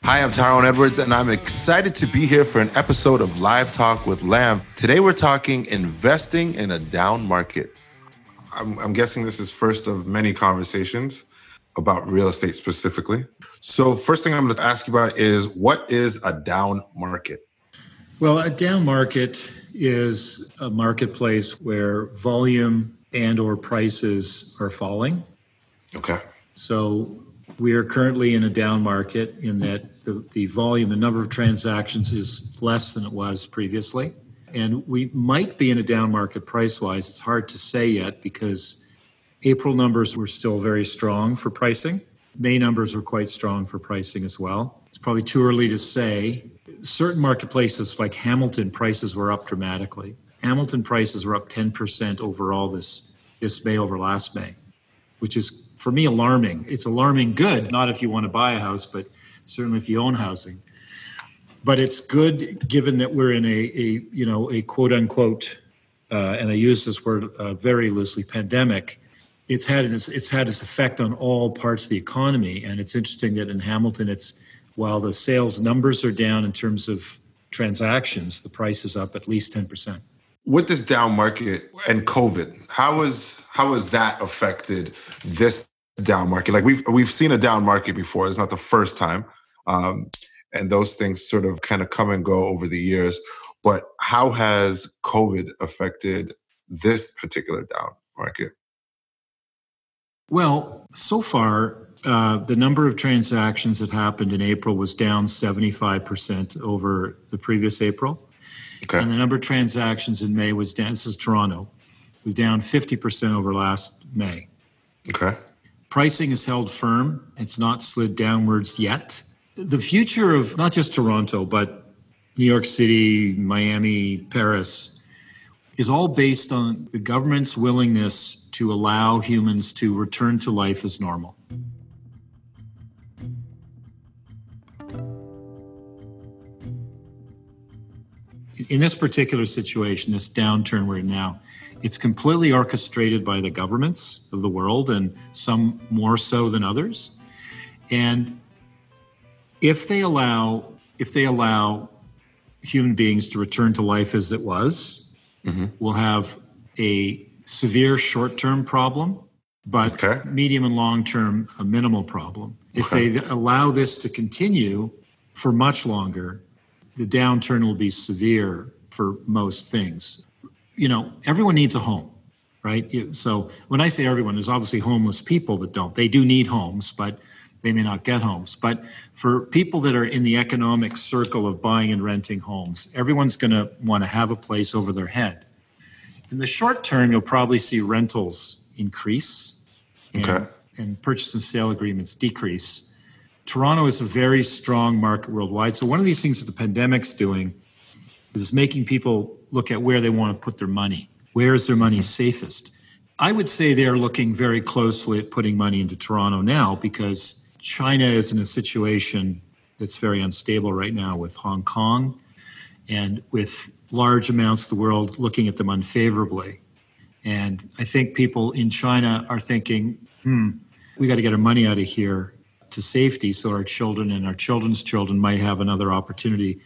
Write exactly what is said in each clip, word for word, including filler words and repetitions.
Hi, I'm Tyrone Edwards, and I'm excited to be here for an episode of Live Talk with Lam. Today, we're talking investing in a down market. I'm, I'm guessing this is first of many conversations about real estate specifically. So first thing I'm going to ask you about is, what is a down market? Well, a down market is a marketplace where volume and or prices are falling. Okay. So we are currently in a down market in that the, the volume, the number of transactions is less than it was previously. And we might be in a down market price-wise. It's hard to say yet because April numbers were still very strong for pricing. May numbers were quite strong for pricing as well. It's probably too early to say. Certain marketplaces like Hamilton, prices were up dramatically. Hamilton prices were up ten percent overall this, this May over last May, which is, for me, alarming. It's alarming good, not if you want to buy a house, but certainly if you own housing. But it's good given that we're in a, a you know, a quote unquote, uh, and I use this word uh, very loosely, pandemic. It's had its, it's had its effect on all parts of the economy. And it's interesting that in Hamilton, it's while the sales numbers are down in terms of transactions, the price is up at least ten percent. With this down market and COVID, how is how has that affected this down market? Like we've we've seen a down market before. It's not the first time, um, and those things sort of kind of come and go over the years. But how has COVID affected this particular down market? Well, so far, uh, the number of transactions that happened in April was down seventy-five percent over the previous April. Okay. And the number of transactions in May was down, this is Toronto, was down fifty percent over last May. Okay. Pricing is held firm. It's not slid downwards yet. The future of not just Toronto, but New York City, Miami, Paris, is all based on the government's willingness to allow humans to return to life as normal. In this particular situation, this downturn we're in now, it's completely orchestrated by the governments of the world, and some more so than others. And if they allow, if they allow human beings to return to life as it was, mm-hmm. we'll have a severe short-term problem, but okay. medium and long-term a minimal problem. If okay. they allow this to continue for much longer, the downturn will be severe for most things. You know, everyone needs a home, right? So when I say everyone, there's obviously homeless people that don't. They do need homes, but they may not get homes. But for people that are in the economic circle of buying and renting homes, everyone's going to want to have a place over their head. In the short term, you'll probably see rentals increase and, okay. and purchase and sale agreements decrease. Toronto is a very strong market worldwide. So one of these things that the pandemic's doing is making people look at where they want to put their money. Where is their money safest? I would say they're looking very closely at putting money into Toronto now because China is in a situation that's very unstable right now with Hong Kong and with large amounts of the world looking at them unfavorably. And I think people in China are thinking, hmm, we got to get our money out of here to safety so our children and our children's children might have another opportunity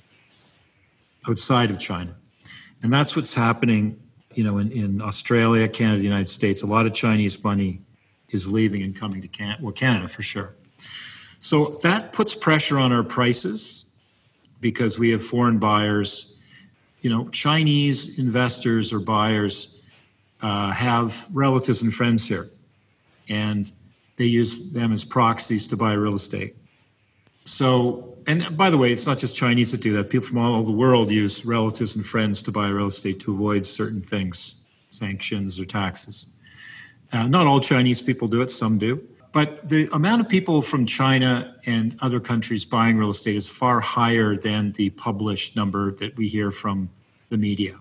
outside of China. And that's what's happening, you know, in, in Australia, Canada, the United States. A lot of Chinese money is leaving and coming to Canada, well, Canada for sure. So that puts pressure on our prices because we have foreign buyers. You know, Chinese investors or buyers uh, have relatives and friends here, and they use them as proxies to buy real estate. So, and by the way, it's not just Chinese that do that. People from all over the world use relatives and friends to buy real estate to avoid certain things, sanctions or taxes. Uh, not all Chinese people do it, some do. But the amount of people from China and other countries buying real estate is far higher than the published number that we hear from the media.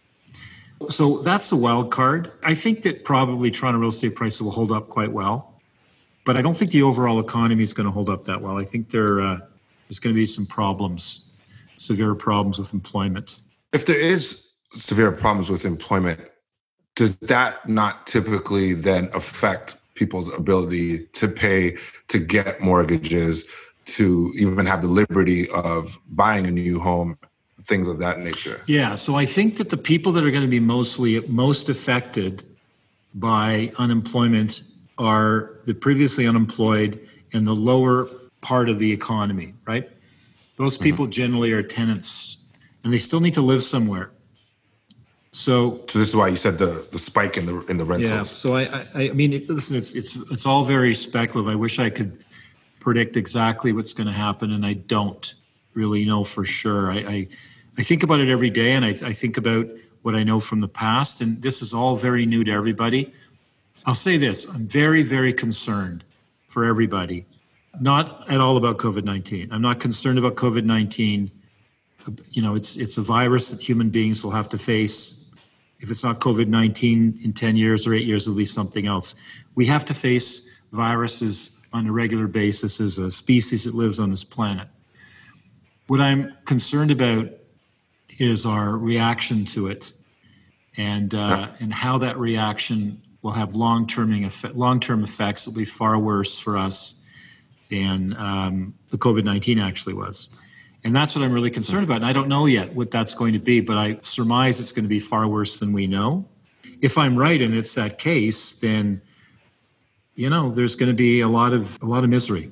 So that's the wild card. I think that probably Toronto real estate prices will hold up quite well. But I don't think the overall economy is going to hold up that well. I think there, uh, there's going to be some problems, severe problems with employment. If there is severe problems with employment, does that not typically then affect people's ability to pay, to get mortgages, to even have the liberty of buying a new home, things of that nature? Yeah, so I think that the people that are going to be mostly most affected by unemployment are the previously unemployed and the lower part of the economy, right? Those people mm-hmm. generally are tenants, and they still need to live somewhere. So, so this is why you said the, the spike in the in the rentals. Yeah. So I I, I mean, it, listen, it's it's it's all very speculative. I wish I could predict exactly what's going to happen, and I don't really know for sure. I I, I think about it every day, and I, I think about what I know from the past, and this is all very new to everybody. I'll say this: I'm very very concerned for everybody. Not at all about COVID nineteen. I'm not concerned about COVID nineteen. You know, it's it's a virus that human beings will have to face. If it's not COVID nineteen in ten years or eight years, it'll be something else. We have to face viruses on a regular basis as a species that lives on this planet. What I'm concerned about is our reaction to it, and uh, and how that reaction will have long-term effect, long-term effects that will be far worse for us than um, the COVID nineteen actually was. And that's what I'm really concerned about. And I don't know yet what that's going to be, but I surmise it's going to be far worse than we know. If I'm right and it's that case, then, you know, there's going to be a lot of a lot of misery.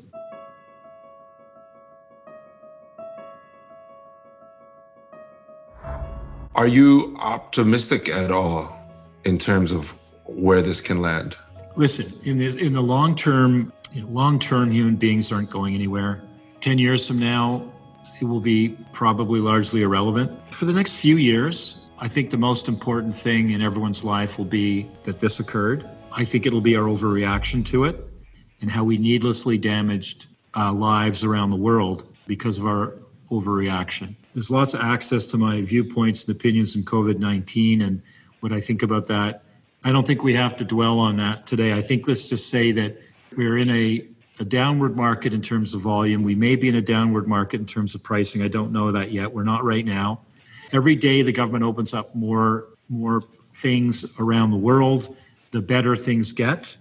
Are you optimistic at all in terms of where this can land? Listen, in the, in the long term, you know, long term, human beings aren't going anywhere. Ten years from now, it will be probably largely irrelevant. For the next few years, I think the most important thing in everyone's life will be that this occurred. I think it'll be our overreaction to it and how we needlessly damaged uh, lives around the world because of our overreaction. There's lots of access to my viewpoints and opinions in COVID nineteen and what I think about that. I don't think we have to dwell on that today. I think let's just say that we're in a a downward market in terms of volume. We may be in a downward market in terms of pricing. I don't know that yet. We're not right now. Every day the government opens up more, more things around the world, the better things get.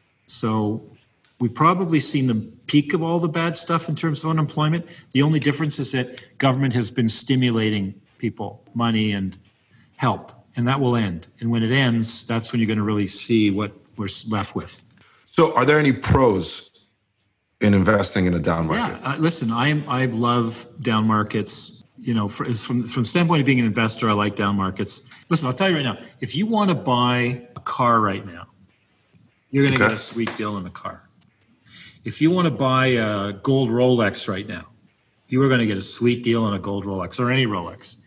So we've probably seen the peak of all the bad stuff in terms of unemployment. The only difference is that government has been stimulating people, money and help, and that will end. And when it ends, that's when you're going to really see what we're left with. So are there any pros in investing in a down market? Yeah, uh, listen, I am, I love down markets. You know, for, from from the standpoint of being an investor, I like down markets. Listen, I'll tell you right now, if you want to buy a car right now, you're going to okay. get a sweet deal on a car. If you want to buy a gold Rolex right now, you are going to get a sweet deal on a gold Rolex or any Rolex.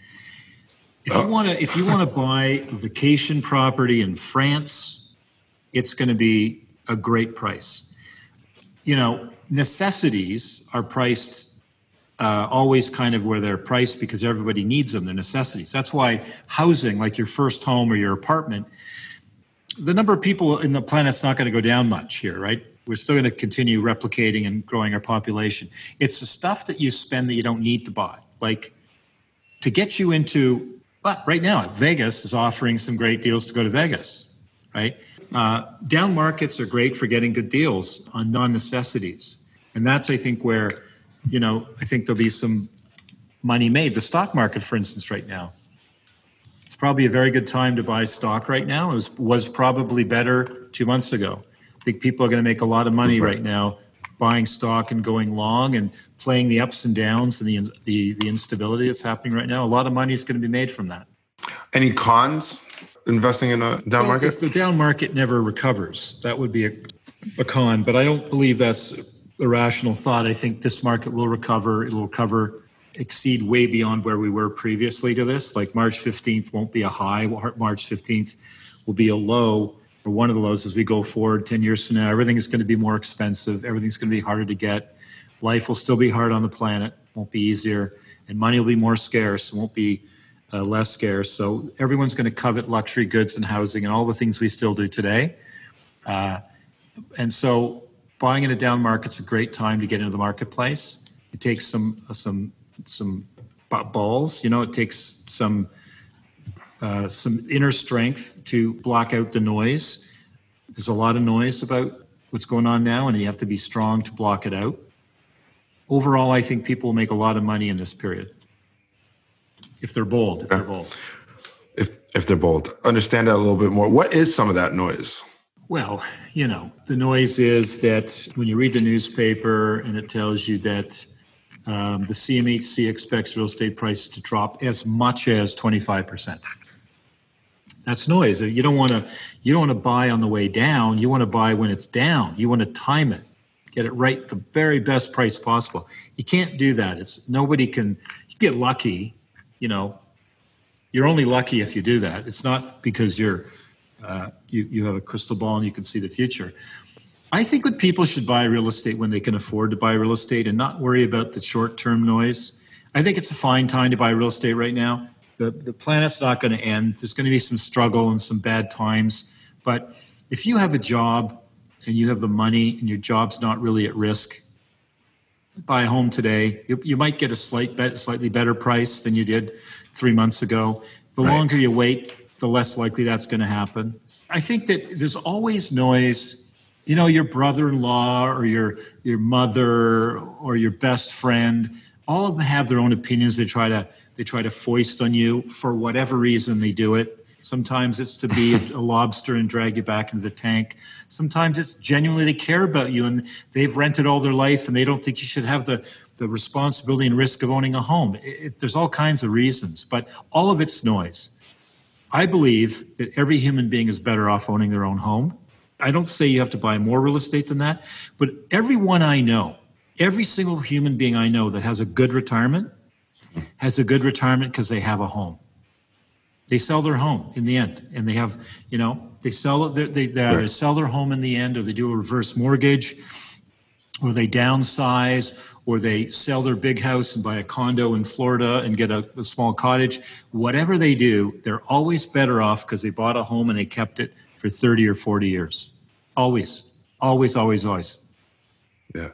If oh. you want to, if you want to buy a vacation property in France, it's going to be a great price. You know, necessities are priced uh, always kind of where they're priced because everybody needs them. They're necessities. That's why housing, like your first home or your apartment, the number of people in the planet's not going to go down much here, right? We're still going to continue replicating and growing our population. It's the stuff that you spend that you don't need to buy. Like to get you into, but right now, Vegas is offering some great deals to go to Vegas, right? Uh, down markets are great for getting good deals on non-necessities. And that's, I think, where, you know, I think there'll be some money made. The stock market, for instance, right now, it's probably a very good time to buy stock right now. It was, was probably better two months ago. I think people are going to make a lot of money right now buying stock and going long and playing the ups and downs and the, the, the instability that's happening right now. A lot of money is going to be made from that. Any cons investing in a down well, market? If the down market never recovers, that would be a, a con, but I don't believe that's a rational thought. I think this market will recover. It will recover, exceed way beyond where we were previously to this. Like March fifteenth won't be a high. March fifteenth will be a low, or one of the lows as we go forward ten years from now. Everything is going to be more expensive. Everything's going to be harder to get. Life will still be hard on the planet. Won't be easier. And money will be more scarce. It won't be Uh, less scarce. So everyone's going to covet luxury goods and housing and all the things we still do today. Uh, and so buying in a down market's a great time to get into the marketplace. It takes some uh, some some balls, you know, it takes some uh, some inner strength to block out the noise. There's a lot of noise about what's going on now, and you have to be strong to block it out. overall, I think people will make a lot of money in this period. If they're bold, if they're bold. If, if they're bold. Understand that a little bit more. What is some of that noise? Well, you know, the noise is that when you read the newspaper and it tells you that um, the C M H C expects real estate prices to drop as much as twenty-five percent. That's noise. You don't want to you don't want to buy on the way down. You want to buy when it's down. You want to time it, get it right, the very best price possible. You can't do that. It's nobody can. You get lucky, you know. You're only lucky if you do that. It's not because you're uh, you you have a crystal ball and you can see the future. I think that people should buy real estate when they can afford to buy real estate and not worry about the short-term noise. I think it's a fine time to buy real estate right now. The, the planet's not going to end. There's going to be some struggle and some bad times. But if you have a job and you have the money and your job's not really at risk, buy a home today. You, you might get a slight bet, slightly better price than you did three months ago. The Right. longer you wait, the less likely that's going to happen. I think that there's always noise. You know, your brother-in-law or your your mother or your best friend, all of them have their own opinions. They try to they try to foist on you for whatever reason they do it. Sometimes it's to be a, a lobster and drag you back into the tank. Sometimes it's genuinely they care about you and they've rented all their life and they don't think you should have the, the responsibility and risk of owning a home. It, it, there's all kinds of reasons, but all of it's noise. I believe that every human being is better off owning their own home. I don't say you have to buy more real estate than that, but everyone I know, every single human being I know that has a good retirement, has a good retirement because they have a home. They sell their home in the end, and they have, you know, they sell it. They, they either Right. sell their home in the end, or they do a reverse mortgage, or they downsize, or they sell their big house and buy a condo in Florida and get a, a small cottage. Whatever they do, they're always better off because they bought a home and they kept it for thirty or forty years. Always, always, always, always. Yeah.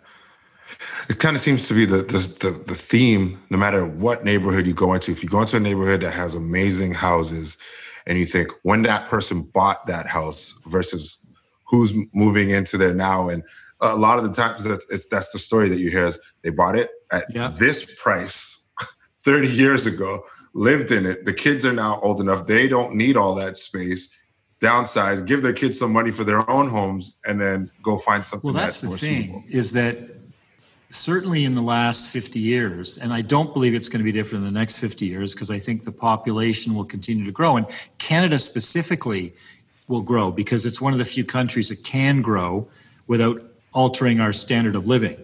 It kind of seems to be the, the the the theme, no matter what neighborhood you go into. If you go into a neighborhood that has amazing houses and you think when that person bought that house versus who's moving into there now, and a lot of the times that's it's, that's the story that you hear is they bought it at Yeah. this price thirty years ago, lived in it. The kids are now old enough. They don't need all that space. Downsize, give their kids some money for their own homes, and then go find something Well, that's that's the more thing, suitable. is that certainly in the last fifty years, and I don't believe it's going to be different in the next fifty years because I think the population will continue to grow. And Canada specifically will grow because it's one of the few countries that can grow without altering our standard of living.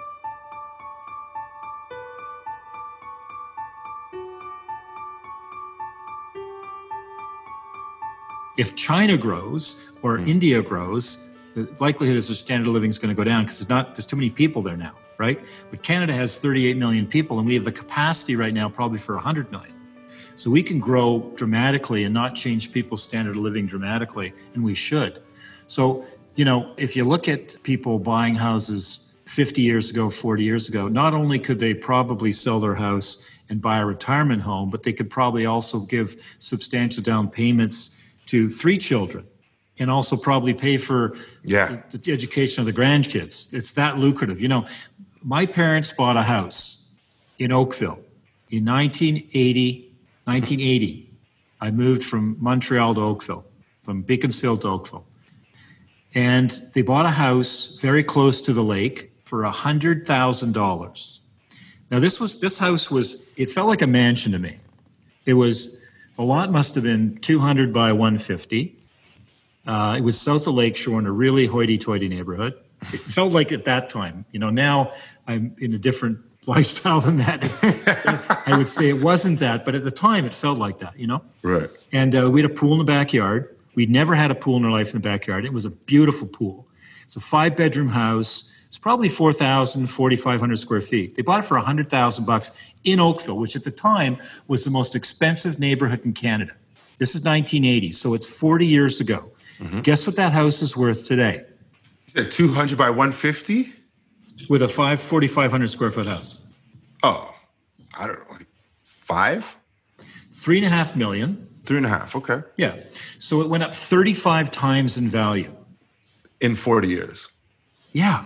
If China grows or Mm. India grows, the likelihood is their standard of living is going to go down because there's not there's too many people there now, right? But Canada has thirty-eight million people, and we have the capacity right now probably for one hundred million. So we can grow dramatically and not change people's standard of living dramatically, and we should. So, you know, if you look at people buying houses fifty years ago, forty years ago, not only could they probably sell their house and buy a retirement home, but they could probably also give substantial down payments to three children and also probably pay for Yeah. the, the education of the grandkids. It's that lucrative. You know, my parents bought a house in Oakville in nineteen eighty. nineteen eighty. I moved from Montreal to Oakville, from Beaconsfield to Oakville. And they bought a house very close to the lake for one hundred thousand dollars. Now this was this house was, it felt like a mansion to me. It was, the lot must have been two hundred by one fifty. Uh, it was south of Lakeshore in a really hoity-toity neighborhood. It felt like at that time, you know, now I'm in a different lifestyle than that. I would say it wasn't that, but at the time it felt like that, you know? Right. And uh, we had a pool in the backyard. We'd never had a pool in our life in the backyard. It was a beautiful pool. It's a five-bedroom house. It's probably four thousand, forty-five hundred square feet. They bought it for one hundred thousand bucks in Oakville, which at the time was the most expensive neighborhood in Canada. This is nineteen eighty, so it's forty years ago. Mm-hmm. Guess what that house is worth today? At two hundred by one fifty? With a five, forty-five hundred square foot house. Oh, I don't know. Like five? Three and a half million. Three and a half. Okay. Yeah. So it went up thirty-five times in value. In forty years. Yeah.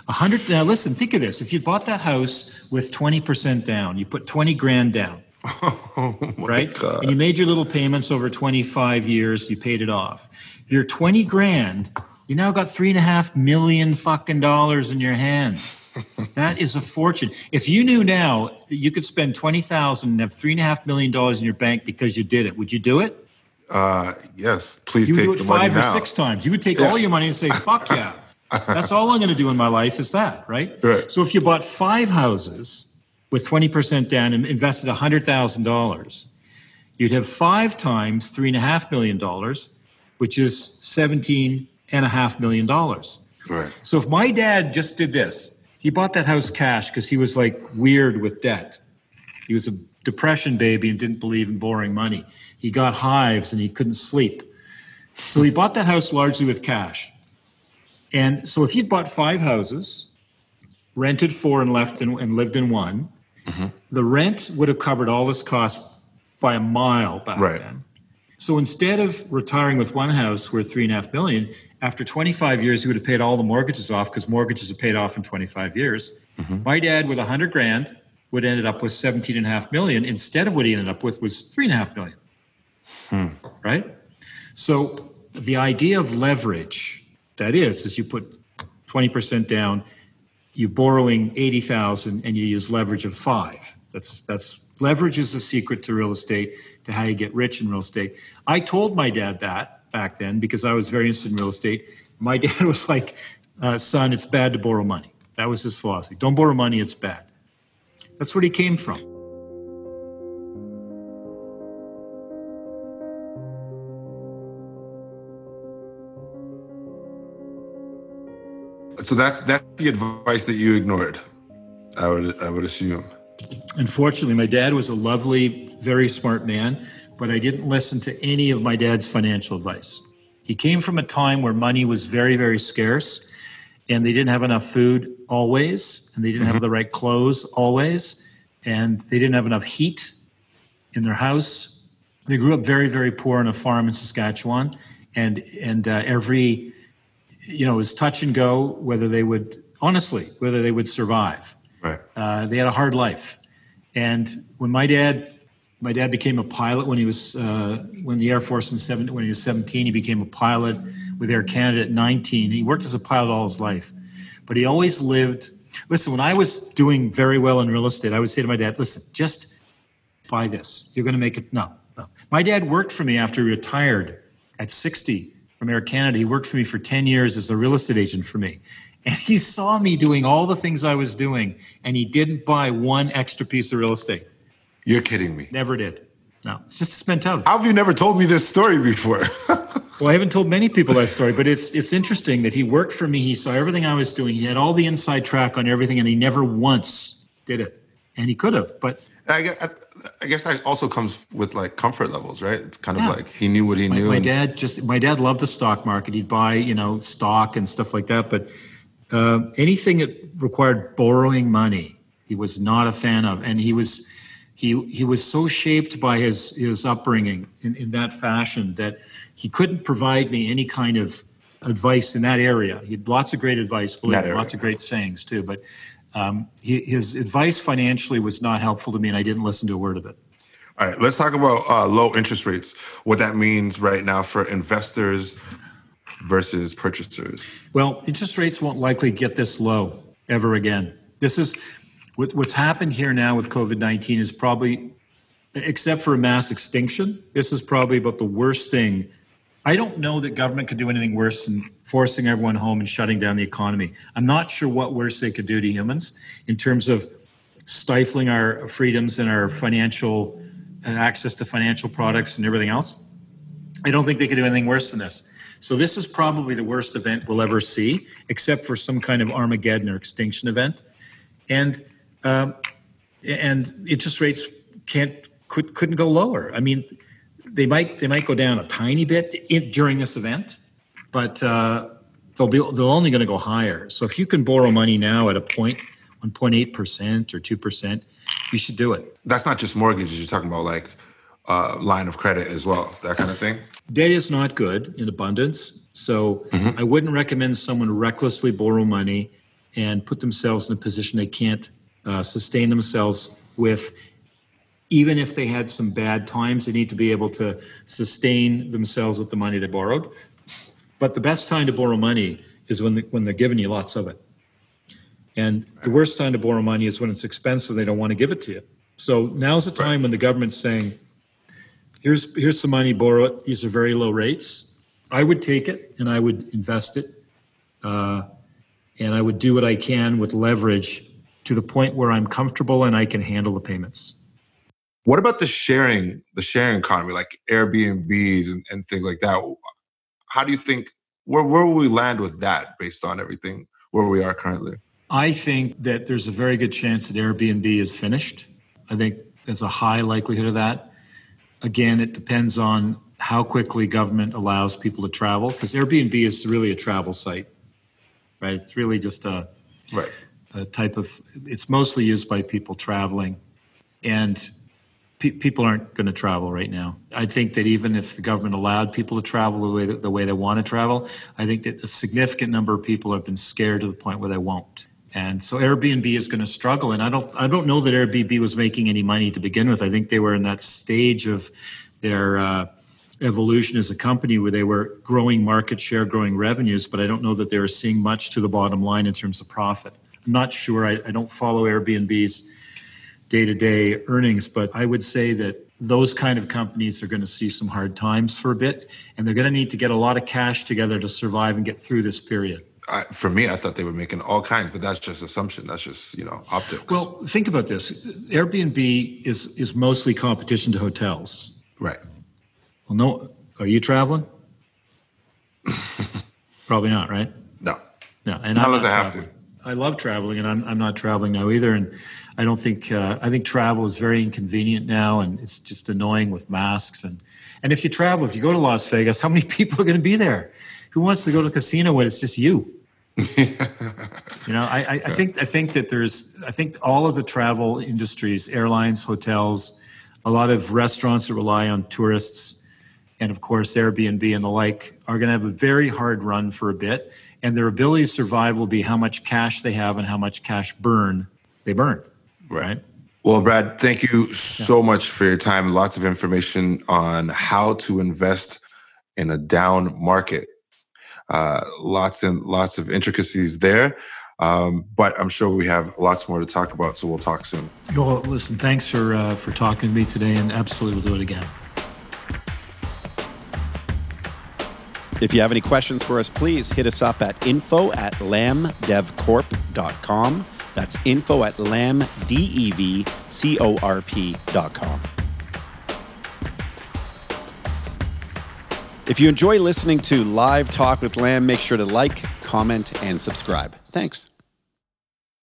A hundred. Now listen, think of this. If you bought that house with twenty percent down, you put twenty grand down, Oh my right? God. And you made your little payments over twenty-five years, you paid it off. Your twenty grand, you now got three and a half million fucking dollars in your hand. That is a fortune. If you knew now that you could spend twenty thousand and have three and a half million dollars in your bank because you did it, would you do it? Uh, yes, please You would take do it the money five or now. six times. You would take Yeah. all your money and say, fuck yeah. That's all I'm going to do in my life is that, right? Right. So if you bought five houses with twenty percent down and invested one hundred thousand dollars, you'd have five times three and a half million dollars, which is seventeen and a half million dollars. Right. So if my dad just did this, he bought that house cash because he was like weird with debt. He was a depression baby and didn't believe in borrowing money. He got hives and he couldn't sleep. So he bought that house largely with cash. And so if he'd bought five houses, rented four and left in, and lived in one, mm-hmm. the rent would have covered all his costs by a mile back Right. then. So instead of retiring with one house worth three and a half million, after twenty-five years, he would have paid all the mortgages off because mortgages are paid off in twenty-five years. Mm-hmm. My dad with a hundred grand would have ended up with seventeen and a half million. Instead of what he ended up with was three and a half million. Hmm. Right? So the idea of leverage, that is, is you put twenty percent down, you're borrowing eighty thousand and you use leverage of five. That's, that's, leverage is the secret to real estate, to how you get rich in real estate. I told my dad that back then because I was very interested in real estate. My dad was like, uh, son, it's bad to borrow money. That was his philosophy. Don't borrow money, it's bad. That's where he came from. So that's that's the advice that you ignored, I would I would assume. Unfortunately, my dad was a lovely, very smart man, but I didn't listen to any of my dad's financial advice. He came from a time where money was very, very scarce, and they didn't have enough food always, and they didn't have the right clothes always, and they didn't have enough heat in their house. They grew up very, very poor on a farm in Saskatchewan, and and uh, every, you know, it was touch and go whether they would, honestly, whether they would survive. Right. Uh, they had a hard life. And when my dad, my dad became a pilot when he was, uh, when the Air Force in seven, when he was seventeen, he became a pilot with Air Canada at nineteen. He worked as a pilot all his life, but he always lived, listen, when I was doing very well in real estate, I would say to my dad, listen, just buy this. You're going to make it. No, no. My dad worked for me after he retired at sixty from Air Canada. He worked for me for ten years as a real estate agent for me. And he saw me doing all the things I was doing, and he didn't buy one extra piece of real estate. You're kidding me. Never did. No, it's just his mentality. How have you never told me this story before? Well, I haven't told many people that story, but it's it's interesting that he worked for me. He saw everything I was doing. He had all the inside track on everything, and he never once did it. And he could have, but I guess, I guess that also comes with like comfort levels, right? It's kind of Yeah. like he knew what he my, knew. my and- dad just my dad loved the stock market. He'd buy, you know, stock and stuff like that, but uh, anything that required borrowing money, he was not a fan of. And he was he he was so shaped by his his upbringing in, in that fashion that he couldn't provide me any kind of advice in that area. He had lots of great advice, believe That me, area. lots of great sayings too, but um, he, his advice financially was not helpful to me, and I didn't listen to a word of it. All right, let's talk about uh, low interest rates, what that means right now for investors versus purchasers. Well, interest rates won't likely get this low ever again. This is what, what's happened here now with COVID nineteen is probably, except for a mass extinction, this is probably about the worst thing. I don't know that government could do anything worse than forcing everyone home and shutting down the economy. I'm not sure what worse they could do to humans in terms of stifling our freedoms and our financial and access to financial products and everything else. I don't think they could do anything worse than this. So this is probably the worst event we'll ever see, except for some kind of Armageddon or extinction event. And um, and interest rates can't could couldn't go lower. I mean, they might they might go down a tiny bit in, during this event, but uh, they'll be they're only going to go higher. So if you can borrow money now at a point one point eight percent or two percent, you should do it. That's not just mortgages. You're talking about like uh, line of credit as well, that kind of thing. Debt is not good in abundance. So mm-hmm. I wouldn't recommend someone recklessly borrow money and put themselves in a position they can't uh, sustain themselves with. Even if they had some bad times, they need to be able to sustain themselves with the money they borrowed. But the best time to borrow money is when, the, when they're giving you lots of it. And the worst time to borrow money is when it's expensive, they don't want to give it to you. So now's the time when the government's saying, here's, here's some money, borrow it. These are very low rates. I would take it and I would invest it. Uh, and I would do what I can with leverage to the point where I'm comfortable and I can handle the payments. What about the sharing, the sharing economy, like Airbnbs and, and things like that? How do you think, where, where will we land with that based on everything, where we are currently? I think that there's a very good chance that Airbnb is finished. I think there's a high likelihood of that. Again, it depends on how quickly government allows people to travel, because Airbnb is really a travel site, right? It's really just a, right. a type of, it's mostly used by people traveling. And people aren't going to travel right now. I think that even if the government allowed people to travel the way that, the way they want to travel, I think that a significant number of people have been scared to the point where they won't. And so Airbnb is going to struggle. And I don't, I don't know that Airbnb was making any money to begin with. I think they were in that stage of their uh, evolution as a company where they were growing market share, growing revenues, but I don't know that they were seeing much to the bottom line in terms of profit. I'm not sure. I, I don't follow Airbnb's day-to-day earnings, but I would say that those kind of companies are going to see some hard times for a bit, and they're going to need to get a lot of cash together to survive and get through this period. I, for me, I thought they were making all kinds, but that's just assumption. That's just, you know, optics. Well, think about this. Airbnb is is mostly competition to hotels. Right. Well, no, are you traveling? Probably not, right? No. No, and unless I have traveling. to. I love traveling, and I'm I'm not traveling now either. And I don't think uh, I think travel is very inconvenient now, and it's just annoying with masks. And and if you travel, if you go to Las Vegas, how many people are going to be there? Who wants to go to a casino when it's just you? You know, I, I, I think I think that there's I think all of the travel industries, airlines, hotels, a lot of restaurants that rely on tourists, and of course Airbnb and the like, are going to have a very hard run for a bit. And their ability to survive will be how much cash they have and how much cash burn they burn. Right. Well, Brad, thank you so yeah. much for your time. Lots of information on how to invest in a down market. Uh, lots and lots of intricacies there. Um, but I'm sure we have lots more to talk about, so we'll talk soon. Well, listen, thanks for uh, for talking to me today, and absolutely we'll do it again. If you have any questions for us, please hit us up at info at lamdevcorp dot com. That's info at lamdevcorp dot com. If you enjoy listening to Live Talk with Lam, make sure to like, comment, and subscribe. Thanks.